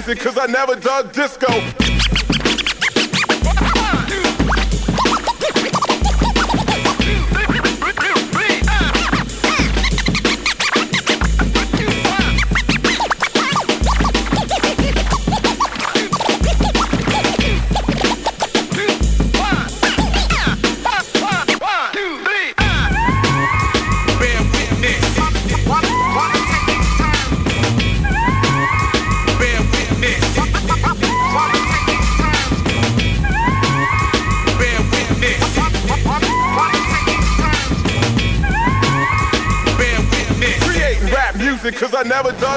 music, cause I never dug disco. Cause I never dug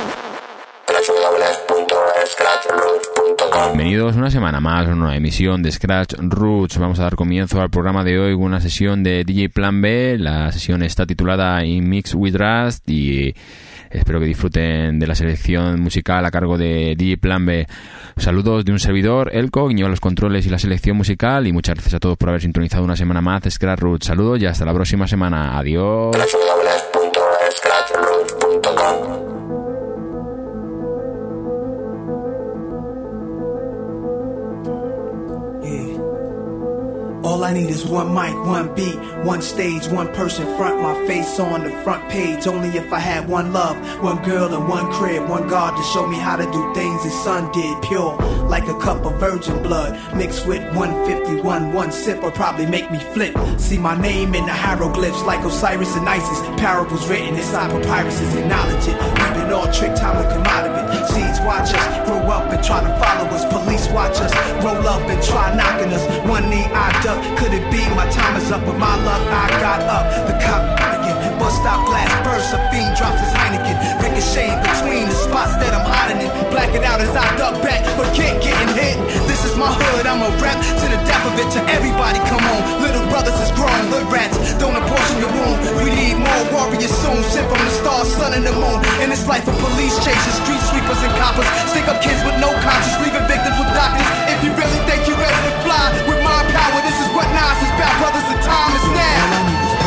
Bienvenidos una semana más a una nueva emisión de Scratch Roots. Vamos a dar comienzo al programa de hoy con una sesión de DJ Plan B. La sesión está titulada In Mix with Rust y espero que disfruten de la selección musical a cargo de DJ Plan B. Saludos de un servidor, Elko, que lleva los controles y la selección musical, y muchas gracias a todos por haber sintonizado una semana más Scratch Roots. Saludos y hasta la próxima semana. Adiós. All I need is one mic, one beat, one stage, one person front, my face on the front page. Only if I had one love, one girl and one crib, one God to show me how to do things his son did. Pure, like a cup of virgin blood, mixed with 151. One sip would probably make me flip. See my name in the hieroglyphs like Osiris and Isis. Parables written inside papyruses, acknowledge it. We've been all tricked, time to come out of it. Seeds watch us, grow up and try to follow us. Police watch us, roll up and try knocking us. One knee I duck. Could it be my time is up? With my luck, I got up. The cop again. Bus stop glass bursts. A fiend drops his Heineken. Ricochet between the spots that I'm hiding in. Black it out as I duck back, but can't getting hit. This is my hood. I'm a rep to the death of it. To everybody, come on. Little brothers is grown. Hood rats don't abortion your womb. We need more warriors soon. Sent from the stars, sun, and the moon. In this life of police chases, street sweepers and coppers. Stick up kids with no conscience, leaving victims with doctors. If you really think you're ready to fly with my power, this is what Nas is about, brothers, the time is now. All I need is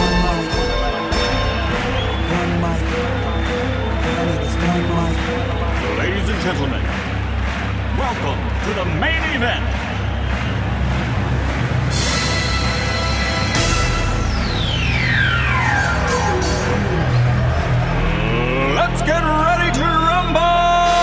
one mic. All I need is one mic. Ladies and gentlemen, welcome to the main event. Let's get ready to rumble!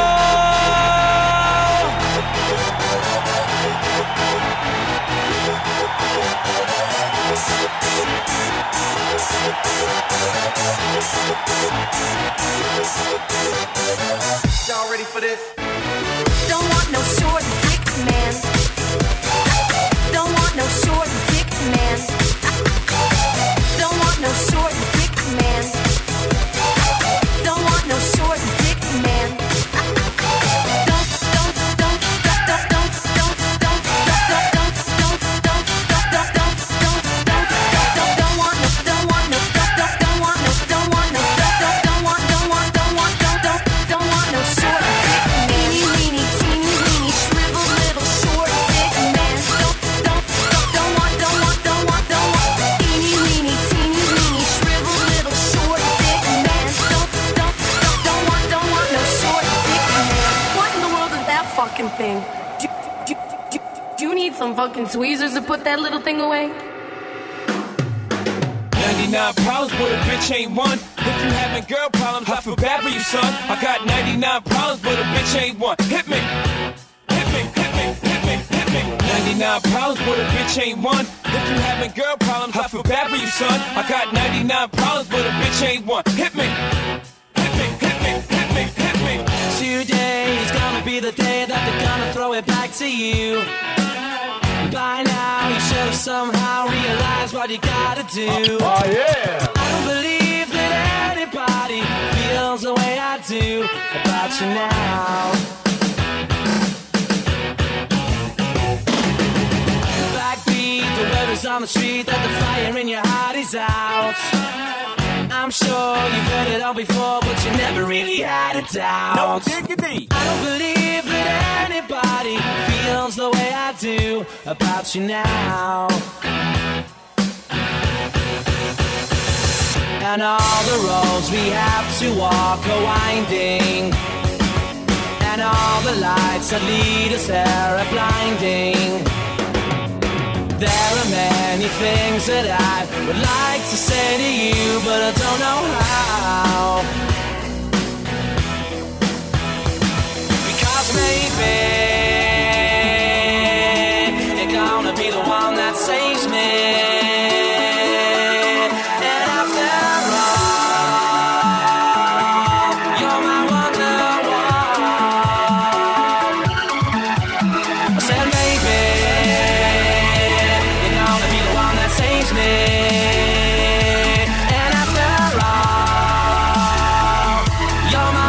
Y'all ready for this? Don't want no short dick man. Don't want no short dick man. Don't want no short dick man. Don't want no short dick man. Thing. Do you need some fucking tweezers to put that little thing away? 99 problems, but a bitch ain't one. If you having girl problems, I feel bad for you, son. I got 99 problems, but a bitch ain't one. Hit me, hit me, hit me, hit me, hit me. 99 problems, but a bitch ain't one. If you having girl problems, I feel bad for you, son. I got 99 problems, but a bitch ain't one. Hit me, hit me, hit me, hit me, hit me. Today is gonna be the day that they're gonna throw it back to you. By now you should have somehow realized what you gotta do. Oh yeah! I don't believe that anybody feels the way I do about you now. Backbeat, the word is on the street that the fire in your heart is out. I'm sure you've heard it all before, but you never really had a doubt. No diggity. I don't believe that anybody feels the way I do about you now. And all the roads we have to walk are winding, and all the lights that lead us there are blinding. There are many things that I would like to say to you, but I don't know how. Because maybe you're gonna be the one that saves me. And after all, you're my wonderwall. I said maybe you're gonna be the one that saves me. And after all, you're my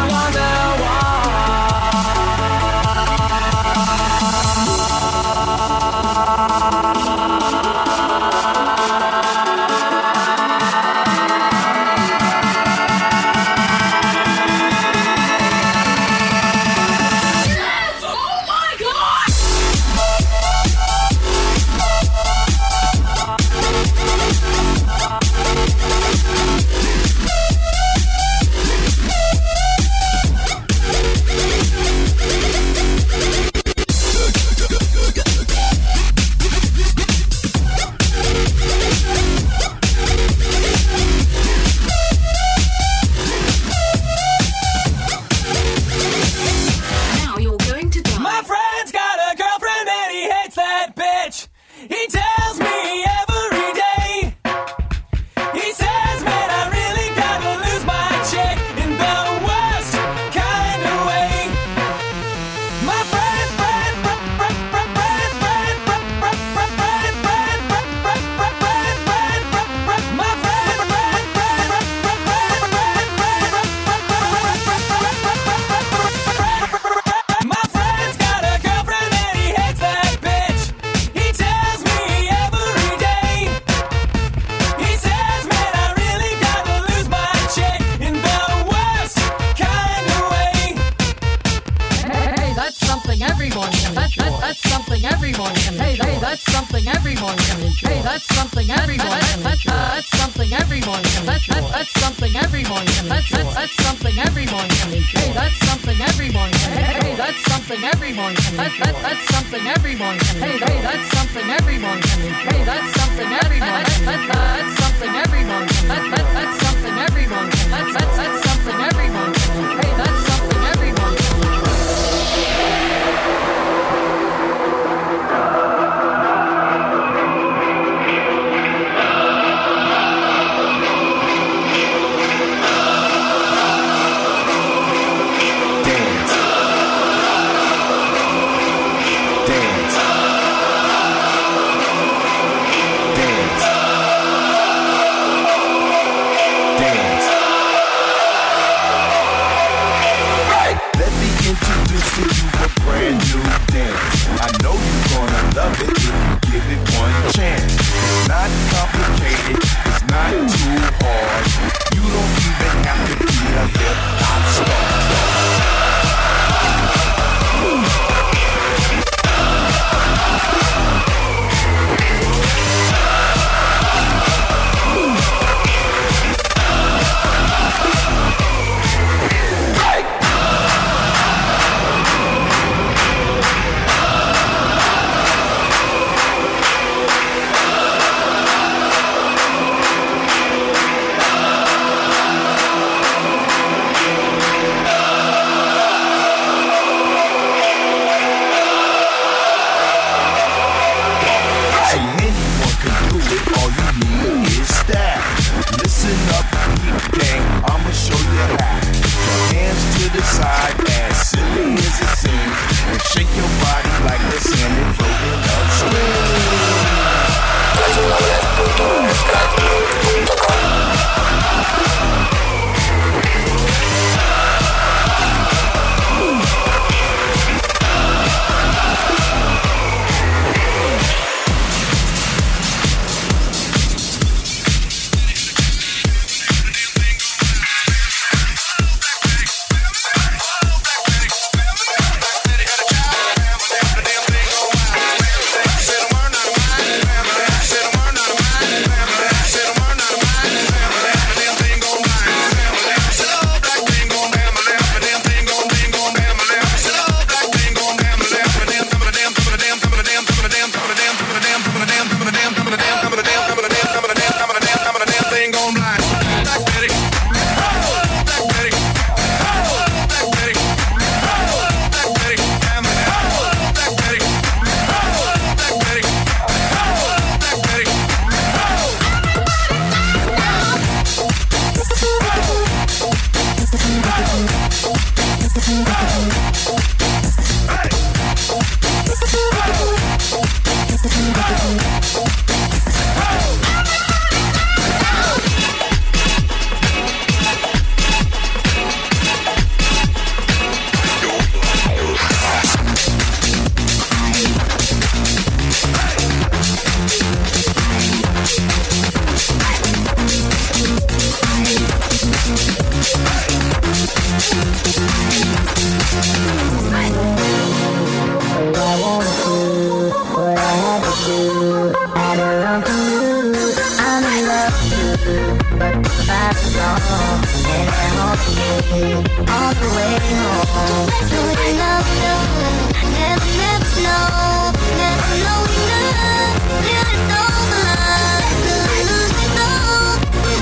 all the way home. Do you love you? Never, never know, never know enough. Till it's over, till it's over.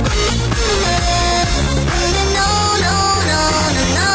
No, no, no, no, no.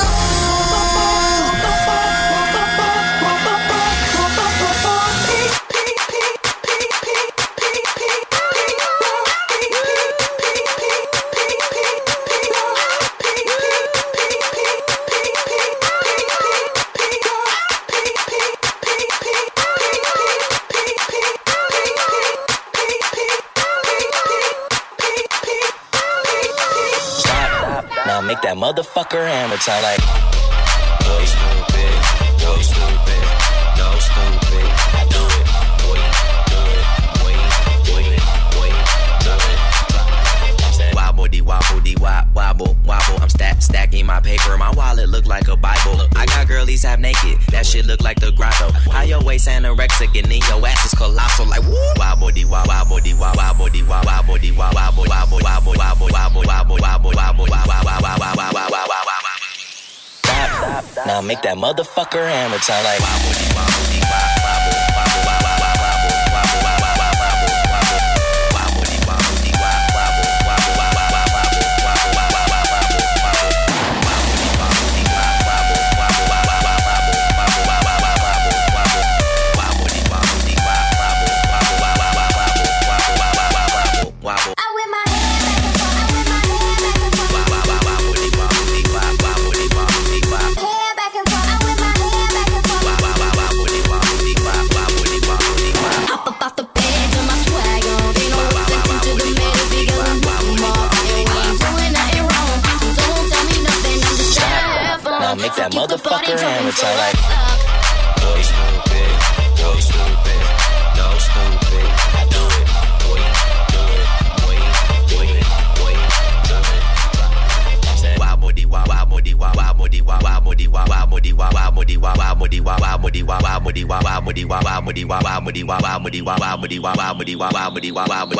Make that motherfucker hammer time like go stupid, go stupid, go stupid. I do it, boy, do it, boy, do it, boy, do it. Wobble dee wobble dee wobble wobble. I'm stacking my paper. My wallet look like a Bible. I got girlies half naked. That shit look like the grotto. How your waist anorexic and then your ass is colossal like woo. Wobble dee wobble dee wobble dee wobble dee wobble wobble wobble wobble wobble wobble wobble wobble. Now make that motherfucker hammer time like wobble dee wobble dee wobble wobble wobble wobble wobble wobble dee wobble dee wobble wobble wobble make that motherfucker hammer time like go stupid, go stupid, go stupid. I do it, boy, do it, boy, do it, boy, do it. Wobble dee wobble dee wobble dee wobble dee wobble dee wobble dee wobble dee wobble dee wobble dee wobble dee wobble dee wobble dee wobble dee wobble dee wobble dee wobble dee wobble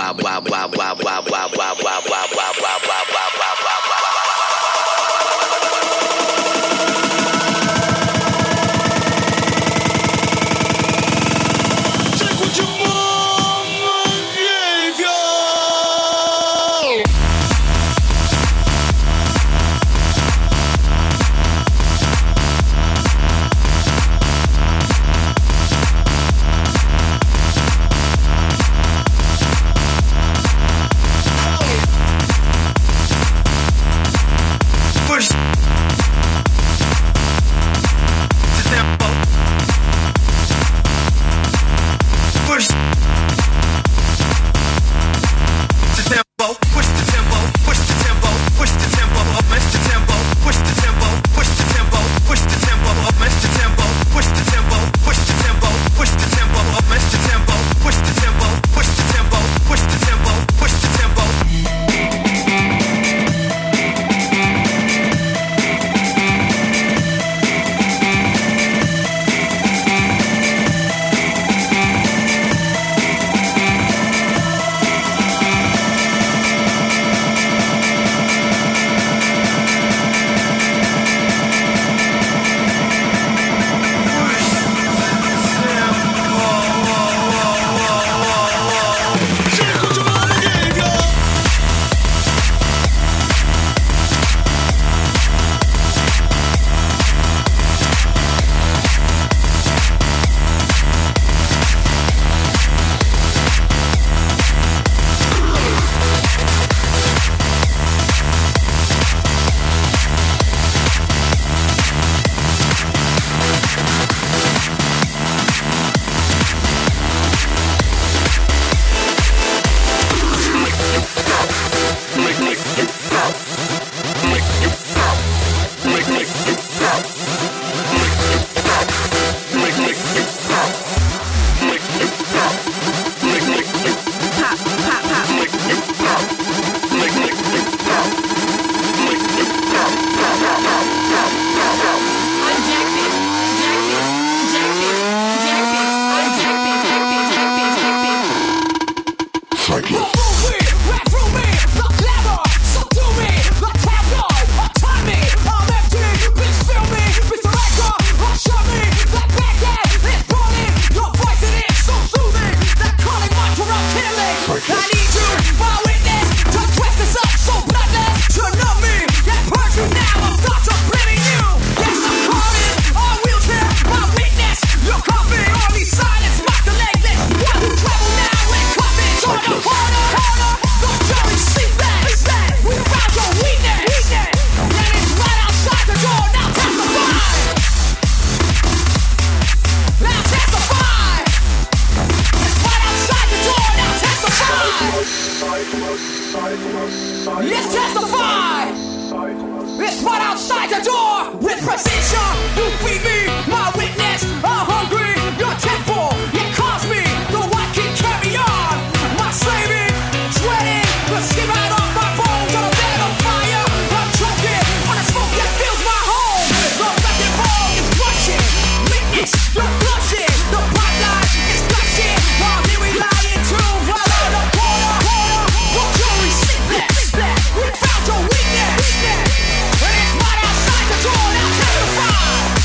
testify. It's right outside the door. With precision, you feed me, my witness. I'm hungry, your temple. It caused me, though I can carry on. My slaving, sweating, the skin right off my bones on a bed of fire. I'm choking on the smoke that fills my home. The wrecking ball is rushing. Witness, you're blushing. The spotlight is gushing. While here we lie in tune, right out the corner. Won't you receive that? We found your weakness. And it's right outside the door. Now testify.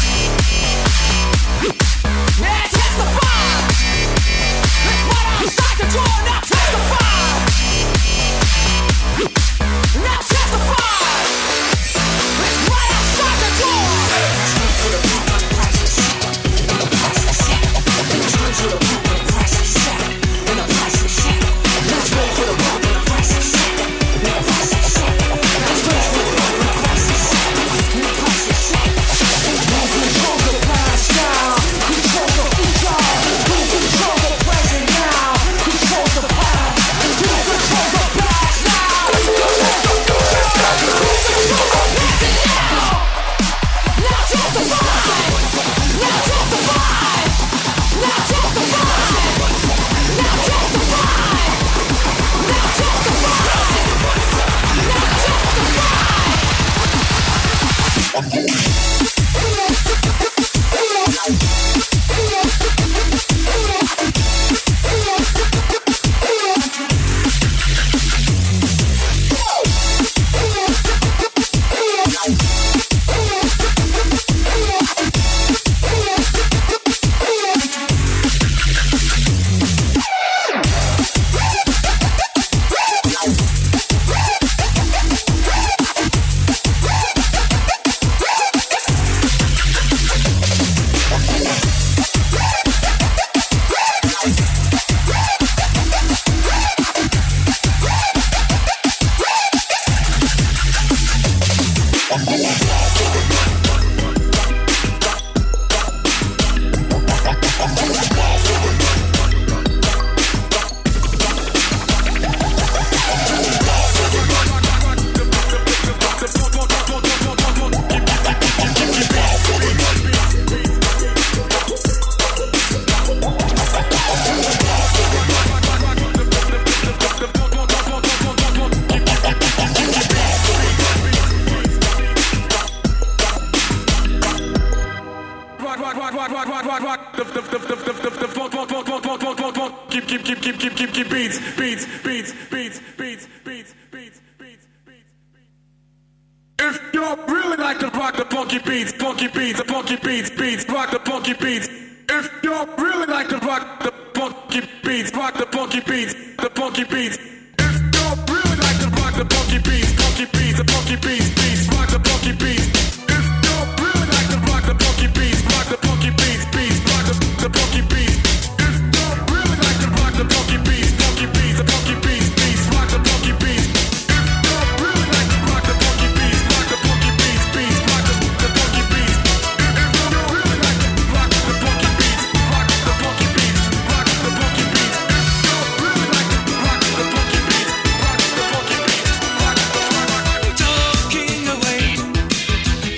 Yeah, testify. It's right outside the door. Now testify. Now testify. It's right outside the door. Keep beats. If you really like to rock the funky beats, rock the funky beats. If you really like to rock the funky beats, rock the funky beats. If you really like to rock the funky beats, rock the funky beats. If you really like to rock the funky beats, rock the funky beats, rock the funky beats. If you really like to rock the funky beats, rock the funky beats. If you really like to rock the funky beats, rock the funky beats, rock the funky beats. If you really like to rock the funky beats, rock the funky beats, rock the funky beats. If you really like to rock the funky beats, rock the funky beats, rock the funky beats. Talking away.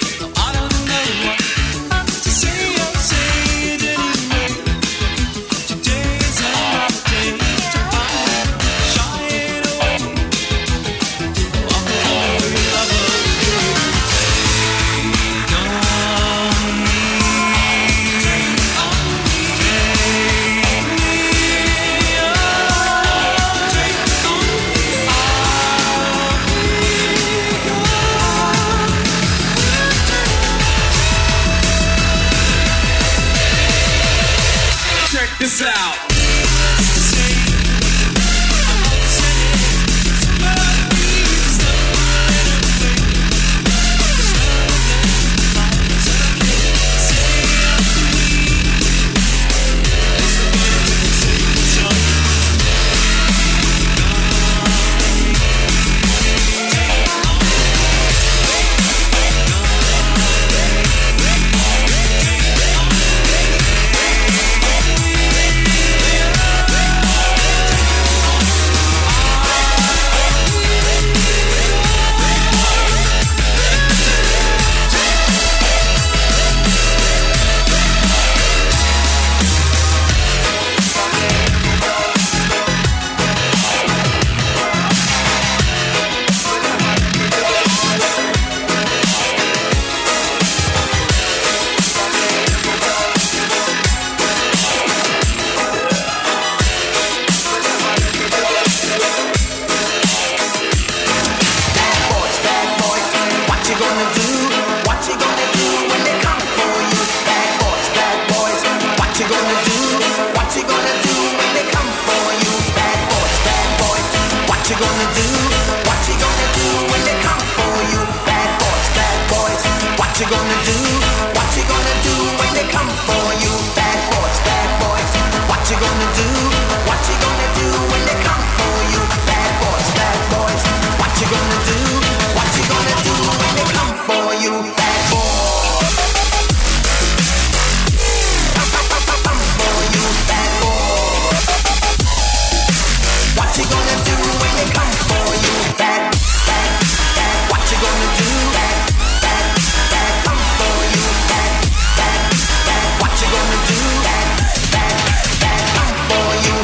What you gonna do? What you gonna do when they come for you? Bad boys, bad boys. What you gonna do? What you gonna do when they come for you? Bad boys, bad boys. What you gonna do? What you gonna do when they come for you? Bad boys. Come for you, bad boys. What you gonna do when they come for you? Bad, bad, bad. What you gonna do? Bad, bad, bad. Come for you. Bad, bad, bad. What you gonna do? Bad, bad, bad. Come for you.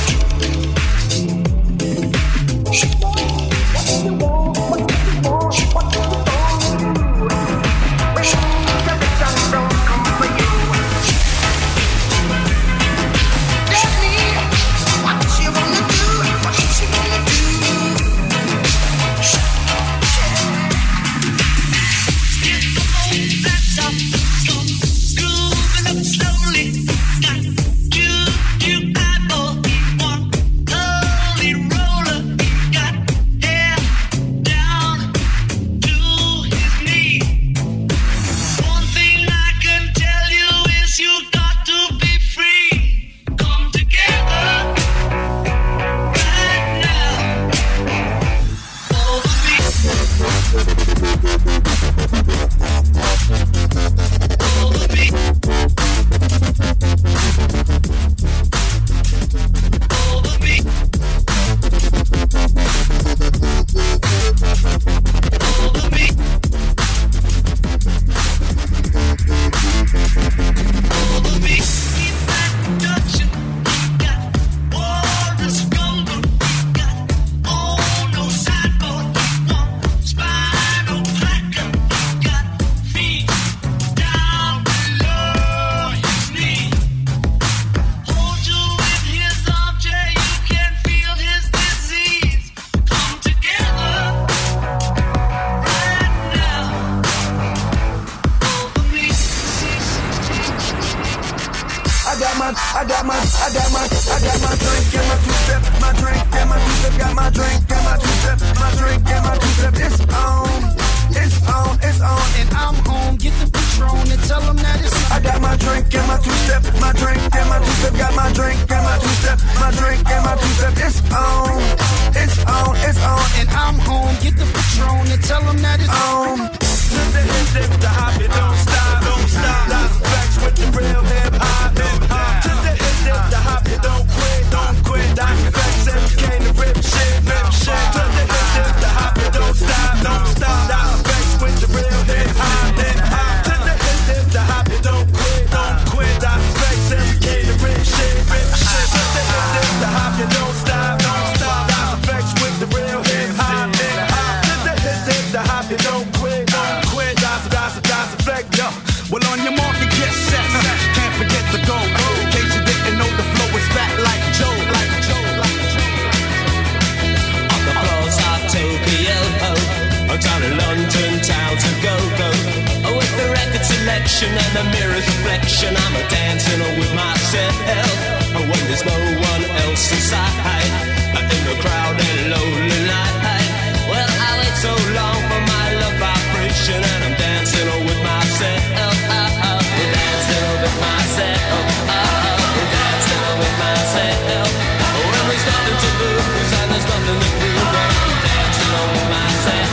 And the mirror's reflection, I'm a dancing with myself. When there's no one else inside, in the crowded lonely night. Well, I wait so long for my love vibration, and I'm dancing with myself. Dancing with myself. Dancing with myself. When there's nothing to lose and there's nothing to prove, I'm dancing with myself.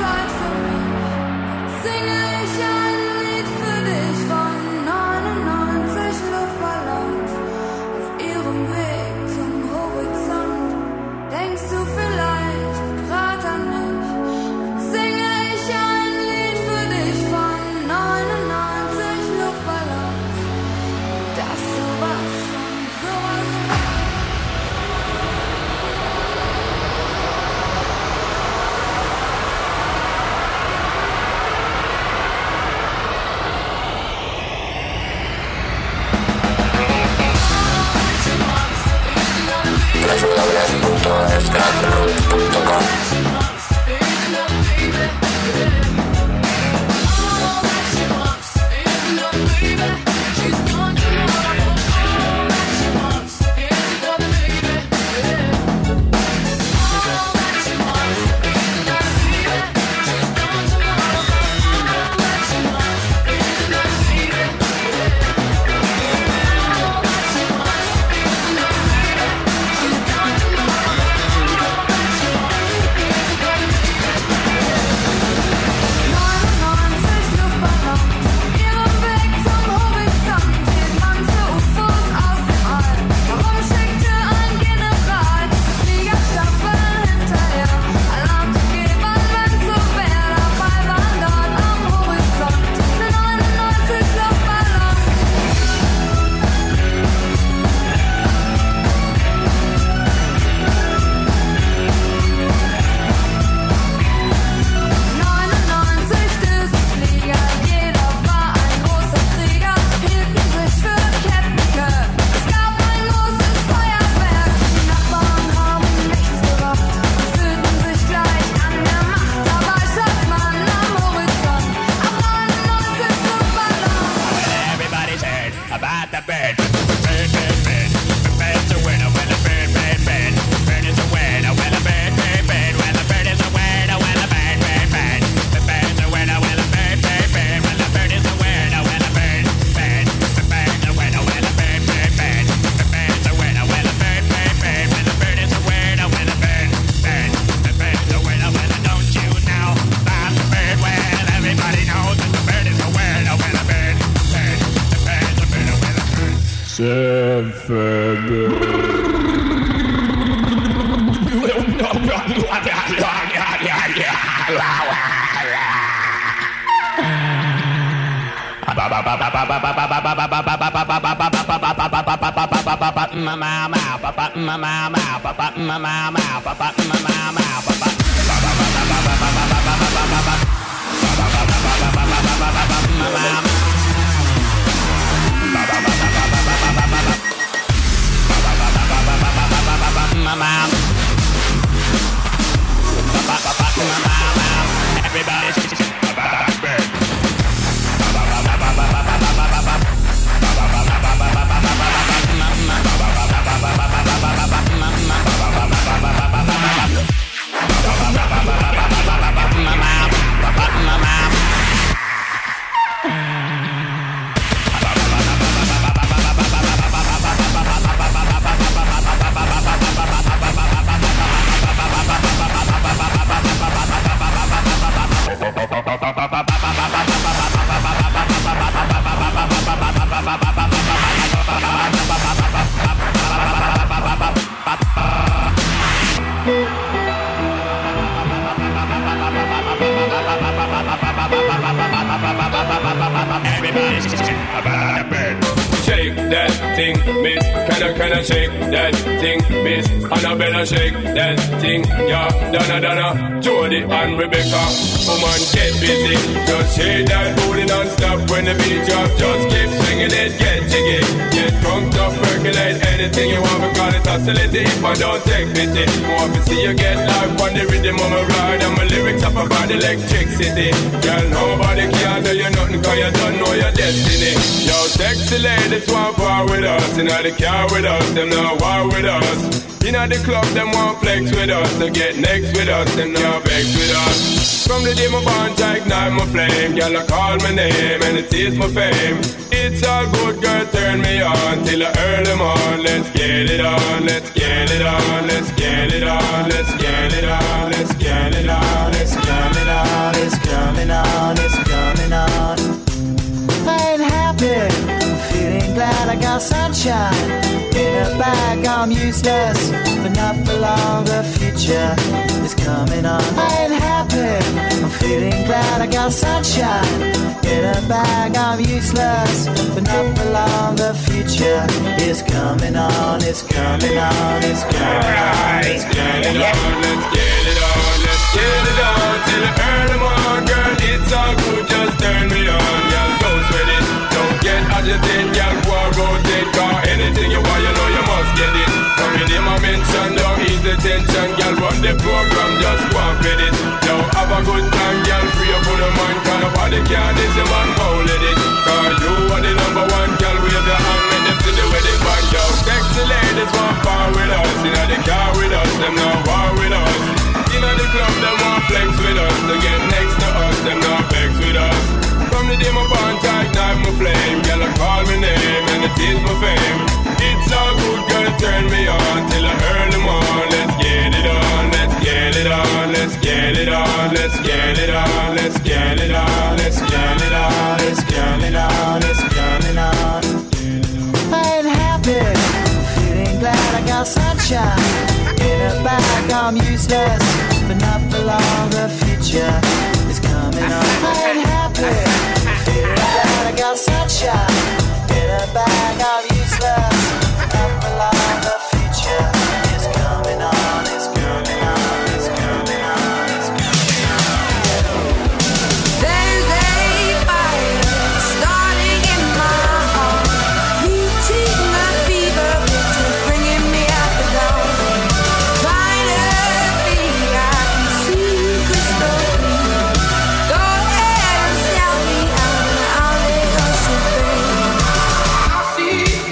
Singe ich ein Lied für dich von 99. Shake that thing, miss. Can I shake that thing, miss? Annabella, shake that thing, yeah. Donna, Jody and Rebecca. Woman, get busy. Just shake that booty non-stop when the beat drop. Just keep swinging it, get jiggy. Get drunk up, percolate anything you want. Because it's hostility if I don't take pity. More to see you get live on the rhythm of my ride. And my lyrics up about electricity. Girl, nobody can tell you nothing cause you don't know your destiny. Yo, sexy ladies want war with us. You know the car with us, them not war with us. You know the club, them want flex with us. To get next with us, them not vex with us. From the day my bond, I ignite my flame. Girl, I call my name and it is my fame. It's all good, girl, turn me on till I earn them on. Let's get it on, let's get it on, let's get it on, let's get it on, let's get it on, it's coming on, it's coming on, it's coming on. I ain't happy, feeling glad I got sunshine. In a bag I'm useless, but not for long, the future is coming on. I ain't happy, I'm feeling glad I got sunshine. In a bag I'm useless, but not for long, the future is coming on. It's coming on, it's coming on, it's coming on. Let's get it on, let's get it on till I earn them on. Girl, it's all good, just turn me on. Girl, go sweat it, don't get agitated. Girl, go and rotate, cause anything you want, you know you must get it. Coming in my mention, don't ease the tension. Girl, run the program, just go and fit it. Now have a good time, girl, free up on the mind. Cause nobody can this, the man won't let it. Cause you are the number one, girl, wave your hand, make them see the wedding band. Yo, sexy ladies want power with us. You know the car with us, them not war with us. You know the club, them want flex with us. To get next to us, them not vex with us. From the day my bond, I ignite my flame. Girl, I call my name and it is my fame. It's all good, girl, turn me on till I earn them on. Let's get it on, let's get it on, let's get it on, let's get it on, let's get it on, let's get it on, it's coming on, it's coming on. I ain't happy, feeling glad I got sunshine. In a bag I'm useless, but not for long, the future is coming on. I ain't happy, feeling glad I got sunshine. In a bag I'm useless, but not for long, the future is coming on. It's coming on, it's coming on, it's coming on. There's a fire starting in my heart, reaching my fever pitch, is bringing me out the door. Finally, I can see crystal clear. Go ahead and sell me out, and I'll let us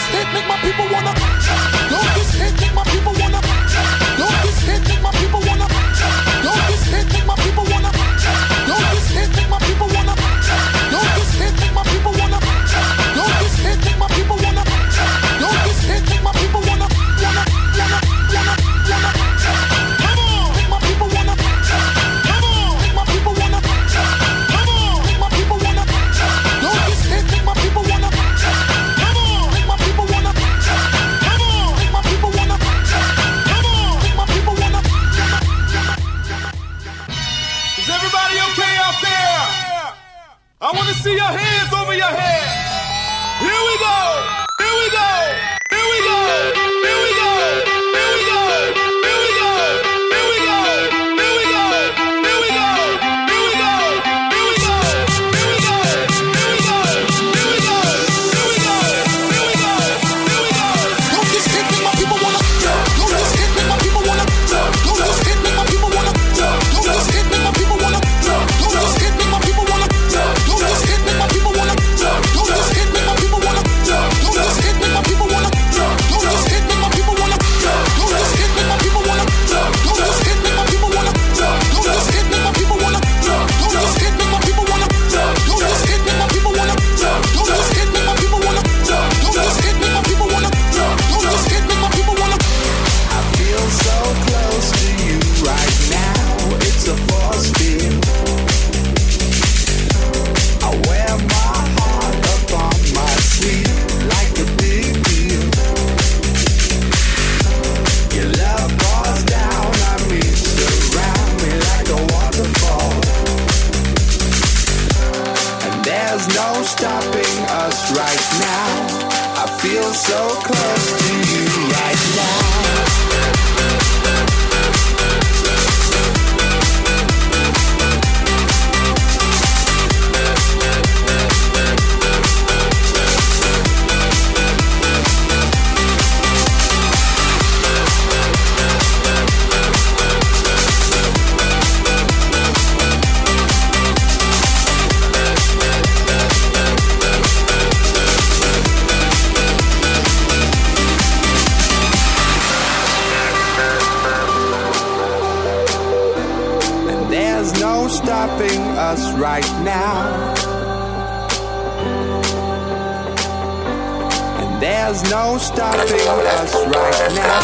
hit make my people wanna. Don't this hit make my people wanna. Don't this hit make my people wanna. Don't this hit make my people wanna. Don't this hit make my people wanna. Don't this hit make my people wanna. Don't this hit make my people wanna. Don't this hit make my people wanna. Wanna. Come on, make my people wanna. Come on, make my people wanna. Come on, make my people wanna. Don't this hit make my people wanna. Come on, make my people wanna. Come on, make my people wanna. Come on, make my people wanna. Is everybody okay out there? I want to see your hands over your head. Here we go. Here we go. Here we go. Here we go. Here we go. Here we go. Here we go. Here we go. Here we go. Here we go. Here we go. Here we go. Here we go. Here we go. Here we go. Here we go. Here we go. Don't this hit make my people wanna. Don't this hit make my people wanna. Don't this hit make my people wanna. Don't this hit make my people wanna. Don't this hit make my people wanna. Don't this hit make my people wanna. Don't this hit make my people wanna. Don't this hit make my people wanna. Don't this hit make my people wanna. Don't this hit make my people wanna. Don't this hit make my people wanna. Don't this hit make my people wanna. Don't this hit make my people wanna. Don't this hit make my people wanna. Don't this hit make my people wanna. Don't this hit make my people wanna. Don't this hit make my people wanna. I feel so close to you right now. It's a force field. I wear my heart upon my sleeve like a big deal. Your love pours down on me, surround me like a waterfall. And there's no stopping us right now. I feel so close to you right now. There's no stopping us right now. And there's no stopping us right now.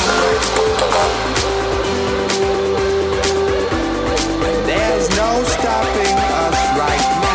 And there's no stopping us right now.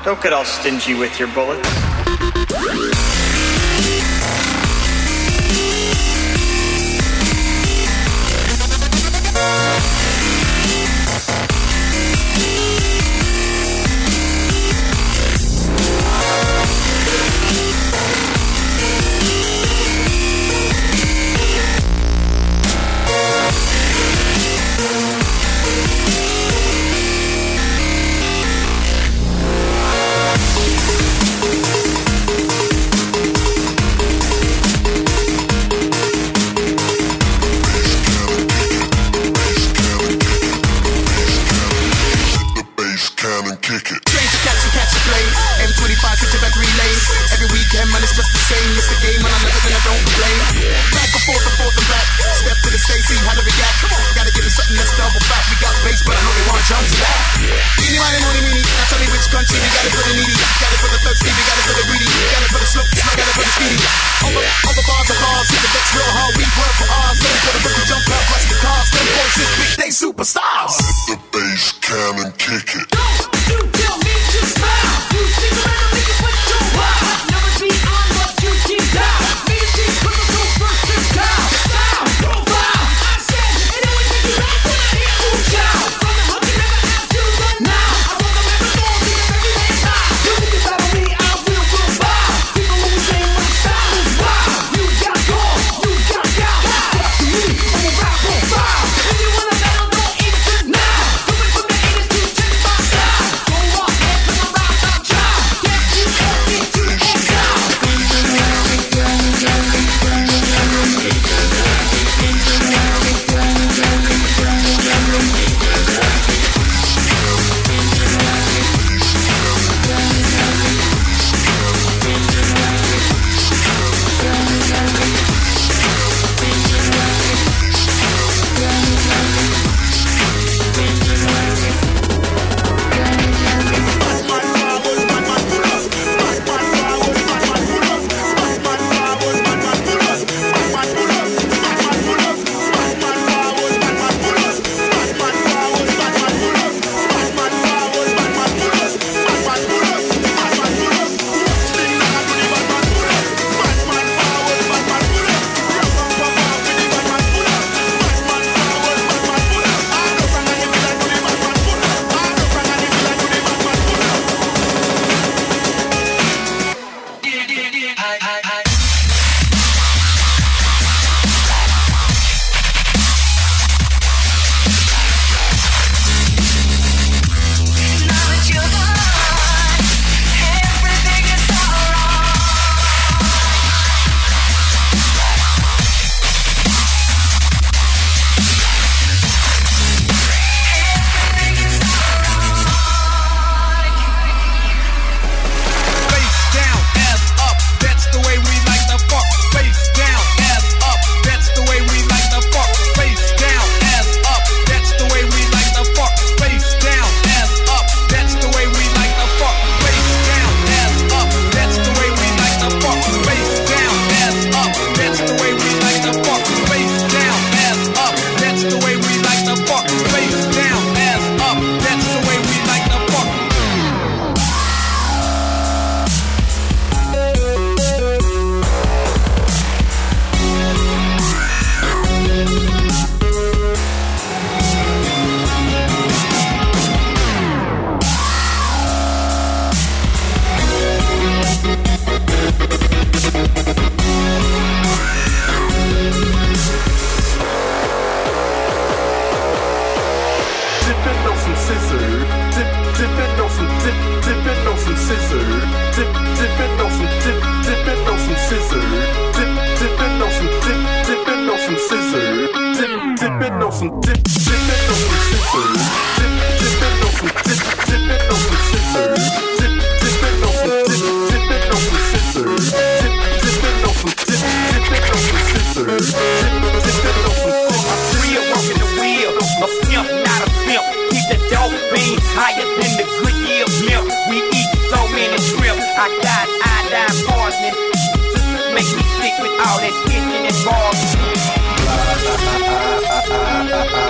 Don't get all stingy with your bullets. Superstars. Let the bass cannon kick it.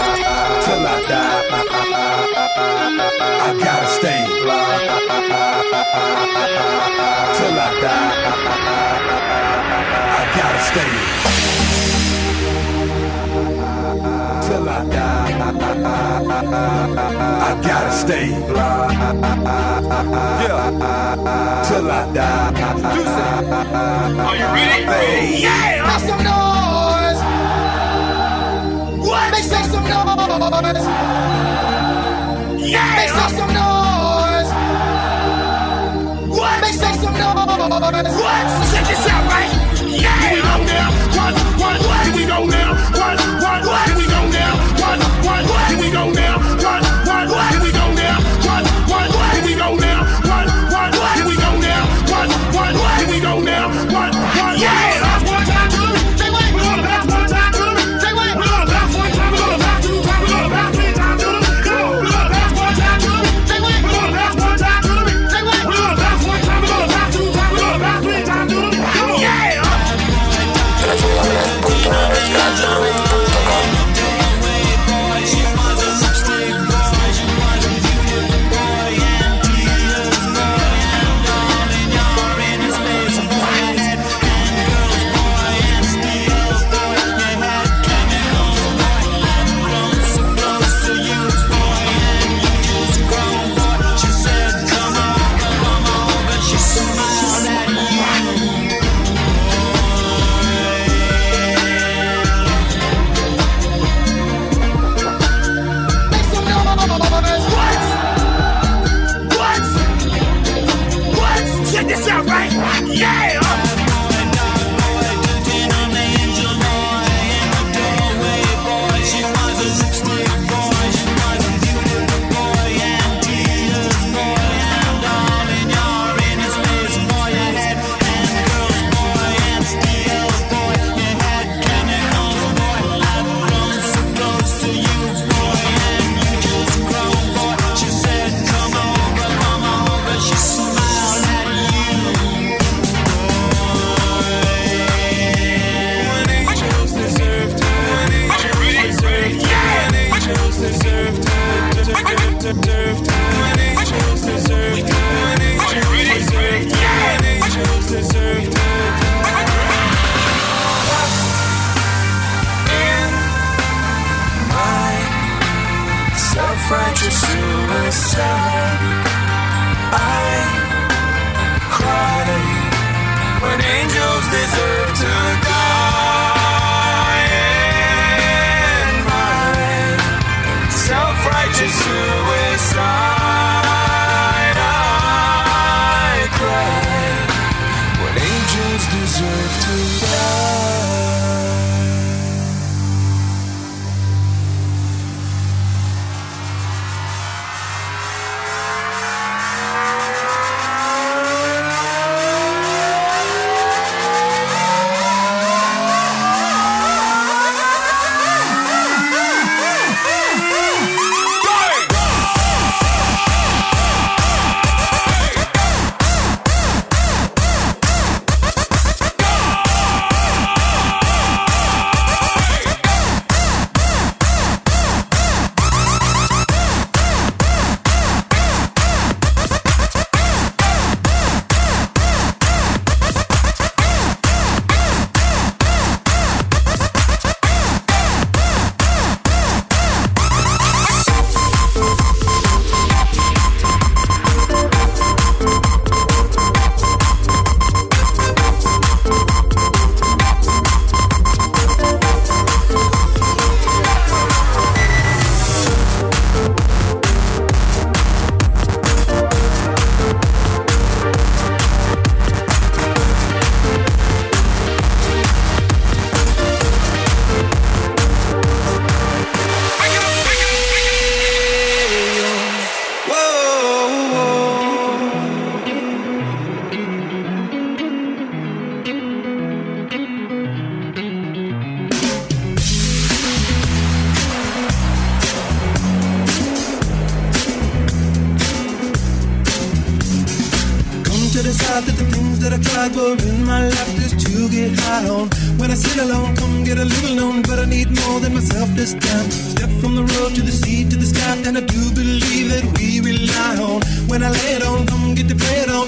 Till I die, I gotta stay. till I die. I gotta stay till I die. I gotta stay. Yeah, till I die. Are you ready? Hey. Yeah! Make some noise! What? Make some noise! Yeah! Make some noise! What? Make some noise! What? Check this out, right? Yeah! Here we go now. What? Here we go now. What? Here we go now. What? Here we go now. What? Here we go now. What? Here we go now. What? Here we go now. What? Here we go now. What? Yeah! That's one time to me. Say wait. We're gonna pass one time to me. Say wait. We're gonna pass one time. We're gonna pass two times. We're gonna pass three times to me. Come on. We're gonna pass one time to me. Say wait. We're gonna pass one time to me. Say wait. We're gonna pass one time. We're gonna pass two times. We're gonna pass three times to me. Come on. Yeah! Check this out, right? Yeah! Self-righteous suicide, I cry when angels deserve to die. In my self-righteous suicide, I cry when angels deserve to die. decide that the things that I tried were in my life just to get high on. When I sit alone, come get a little known, but I need more than myself this time. Step from the road to the sea to the sky, and I do believe that we rely on. When I lay it on, come get to play it on.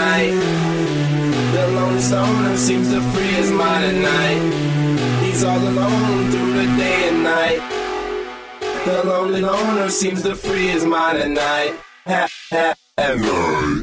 night. The lonely stoner seems to free his mind at night. He's all alone through the day and night. The lonely loner seems to free his mind at night. At night.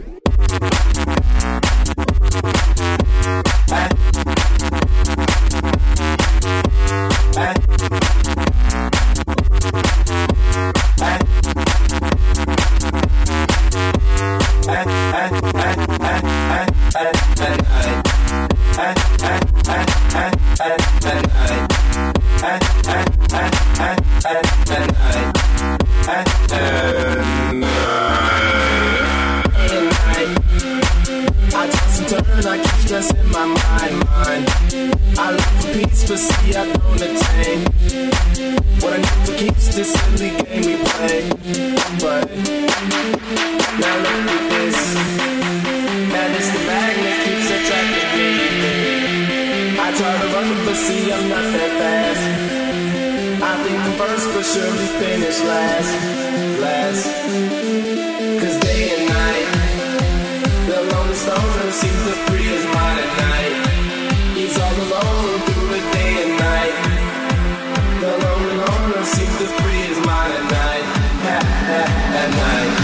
I toss and turn, I keep stressing my mind. I look for peace, but see I don't attain. What I need for keeps this silly game we play. But now look at this. Man, it's the magnet keeps attracting me. I try to run, but see I'm not that fast. I think I'm first, but surely finish last. Cause day and night, the lonely stoner seems to free his mind at night. He's all alone through the day and night. The lonely loner seems to free his mind at night. At night.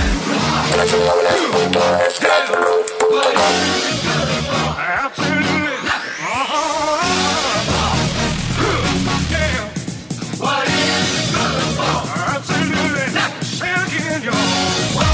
Absolutely. Yeah. What is it good for? Absolutely. Say it again, y'all.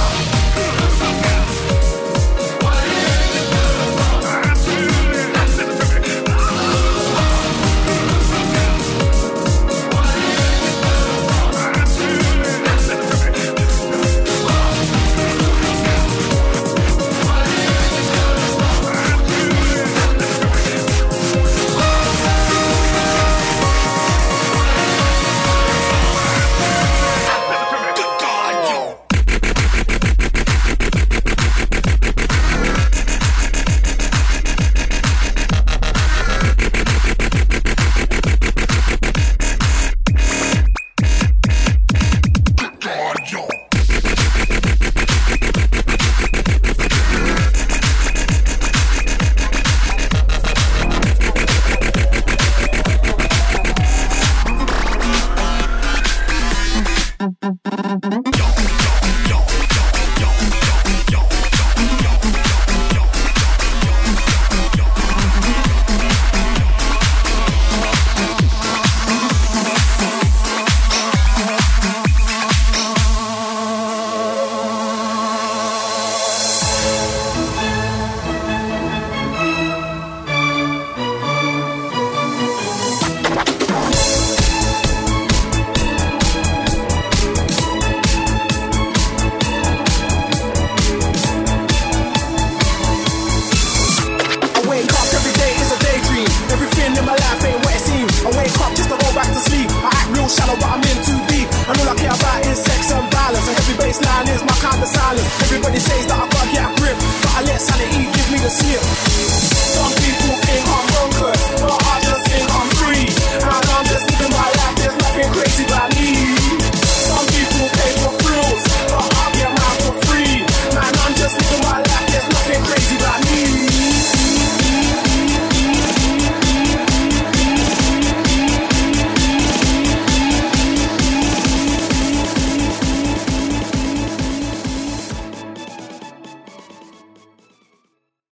baseline is my kind of silence. Everybody says that I gotta get a grip, but I let sanity give me the slip.